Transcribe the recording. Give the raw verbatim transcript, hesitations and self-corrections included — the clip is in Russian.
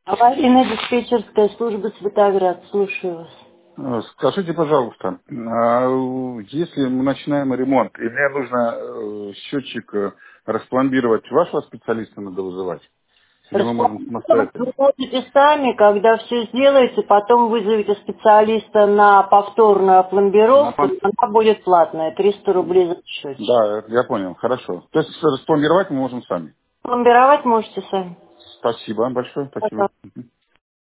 Аварийно-диспетчерская служба Светоград. Слушаю вас. Э, Скажите, пожалуйста, а если мы начинаем ремонт, и мне нужно э, счетчик э, распломбировать, вашего специалиста надо вызывать? Или мы можем Распланировать вы самостоятельно? можете сами, когда все сделаете, потом вызовете специалиста на повторную На опломбировку, пан- она будет платная, триста рублей за счетчик. Да, я понял, хорошо. То есть распломбировать мы можем сами. Пломбировать можете сами. Спасибо большое, спасибо. Пожалуйста. Мгм.